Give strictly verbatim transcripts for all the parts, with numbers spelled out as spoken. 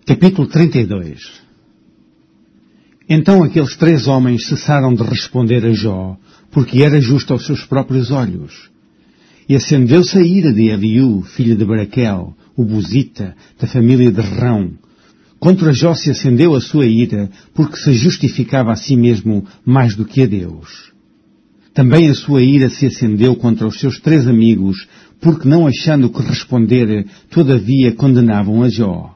Capítulo trinta e dois. Então aqueles três homens cessaram de responder a Jó, porque era justo aos seus próprios olhos. E acendeu-se a ira de Eliú, filho de Baraquel, o Buzita, da família de Rão. Contra Jó se acendeu a sua ira, porque se justificava a si mesmo mais do que a Deus. Também a sua ira se acendeu contra os seus três amigos, porque não achando que responder, todavia condenavam a Jó.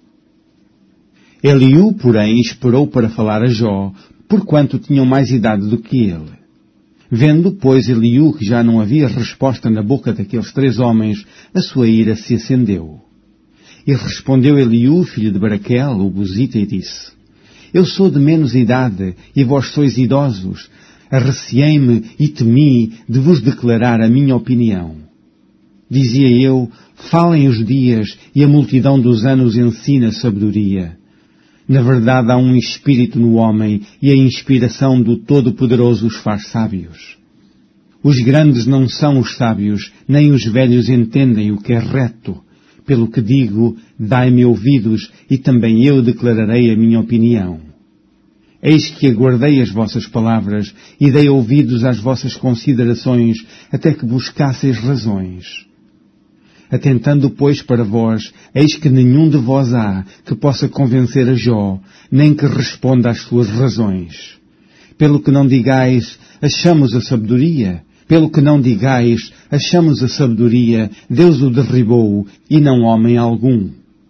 Eliú, porém, esperou para falar a Jó, porquanto tinham mais idade do que ele. Vendo, pois, Eliú que já não havia resposta na boca daqueles três homens, a sua ira se acendeu. E respondeu Eliú, filho de Baraquel, o Buzita, e disse: Eu sou de menos idade, e vós sois idosos. Arreciei-me e temi de vos declarar a minha opinião. Dizia eu: falem os dias, e a multidão dos anos ensina sabedoria. Na verdade há um espírito no homem, e a inspiração do Todo-Poderoso os faz sábios. Os grandes não são os sábios, nem os velhos entendem o que é reto. Pelo que digo, dai-me ouvidos, e também eu declararei a minha opinião. Eis que aguardei as vossas palavras, e dei ouvidos às vossas considerações, até que buscasseis razões. Atentando, pois, para vós, eis que nenhum de vós há que possa convencer a Jó, nem que responda às suas razões. Pelo que não digais, achamos a sabedoria. Pelo que não digais, achamos a sabedoria, Deus o derribou, e não homem algum.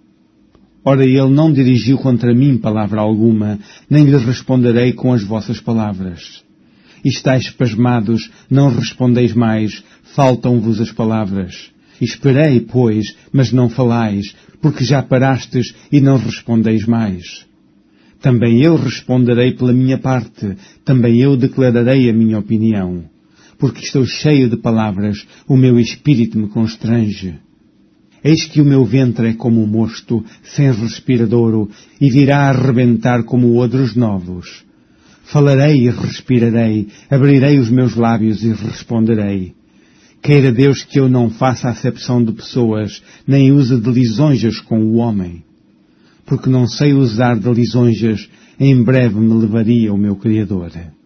Ora, ele não dirigiu contra mim palavra alguma, nem lhe responderei com as vossas palavras. E estáis pasmados, não respondeis mais, faltam-vos as palavras. Esperei, pois, mas não falais, porque já parastes e não respondeis mais. Também eu responderei pela minha parte, também eu declararei a minha opinião. Porque estou cheio de palavras, o meu espírito me constrange. Eis que o meu ventre é como um mosto, sem respiradouro, e virá a arrebentar como odres novos. Falarei e respirarei, abrirei os meus lábios e responderei. Queira Deus que eu não faça acepção de pessoas, nem use de lisonjas com o homem. Porque não sei usar de lisonjas, em breve me levaria o meu Criador.